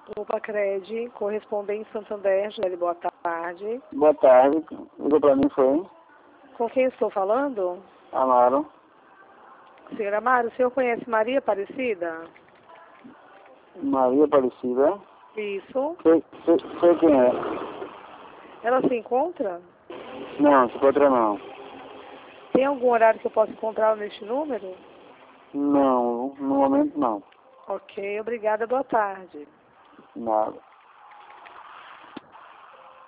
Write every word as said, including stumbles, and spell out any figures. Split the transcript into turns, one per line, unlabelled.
Opa, Cred, correspondente Santander, Gisele, boa tarde.
Boa tarde, ligou pra mim, foi?
Com quem estou falando?
Amaro.
Senhor Amaro, o senhor conhece Maria Aparecida?
Maria Aparecida.
Isso.
Sei, sei, sei quem é.
Ela se encontra?
Não, se encontra não.
Tem algum horário que eu possa encontrá-la neste número?
Não, no momento não.
Ok, obrigada, boa tarde.
Nada.